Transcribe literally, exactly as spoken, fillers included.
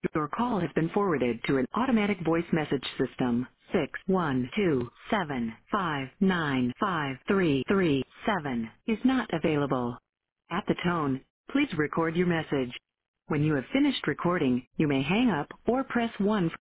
Your call has been forwarded to an automatic voice message system. Six one two seven five nine five three three seven is not available. At the tone, please record your message. When you have finished recording, you may hang up or press one.